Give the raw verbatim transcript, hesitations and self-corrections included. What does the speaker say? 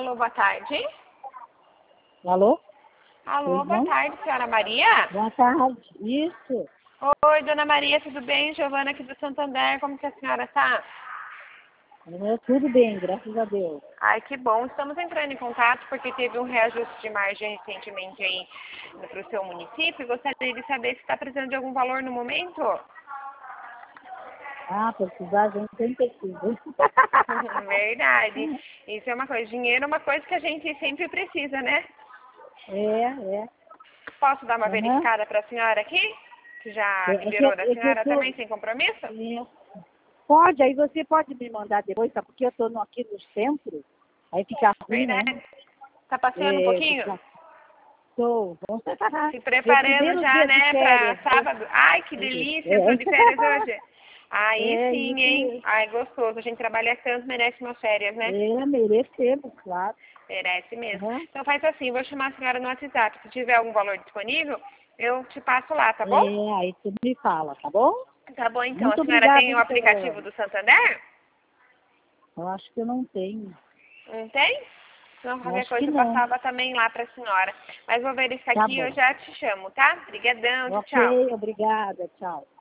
Alô, boa tarde. Alô? Alô, Pois boa não? tarde, senhora Maria. Boa tarde. Isso. Oi, dona Maria, tudo bem? Giovana aqui do Santander, como que a senhora tá? É, tudo bem, graças a Deus. Ai, que bom. Estamos entrando em contato porque teve um reajuste de margem recentemente aí para o seu município e gostaria de saber se está precisando de algum valor no momento. Ah, precisar, a gente sempre precisa. Verdade. Isso é uma coisa. Dinheiro é uma coisa que a gente sempre precisa, né? É, é. Posso dar uma Uhum. verificada para a senhora aqui? Que já É, é que, liberou da é que eu senhora tô... também, sem compromisso? É. Pode, aí você pode me mandar depois, tá? Porque eu estou aqui no centro, aí fica ruim, né? Verdade. Tá passeando um É, pouquinho? fica... Tô, vamos preparar. Se Meu preparando primeiro já, dia de né, pra férias. sábado. Ai, que delícia, entrou de férias hoje. Aí É, é sim, isso hein? mesmo. Ai, gostoso. A gente trabalha tanto, merece umas férias, né? É, merecemos, claro. Merece mesmo. Uhum. Então faz assim, vou chamar a senhora no WhatsApp. Se tiver algum valor disponível, eu te passo lá, tá bom? É, aí você me fala, tá bom? Tá bom, então. A Muito senhora obrigada, tem o hein, aplicativo senhor. do Santander? Eu acho que eu não tenho. Não tem? Então, Eu qualquer acho que coisa eu não. passava também lá pra senhora. Mas vou verificar Tá aqui e eu bom. já te chamo, tá? Obrigadão, tchau, tchau. Ok, obrigada. Tchau.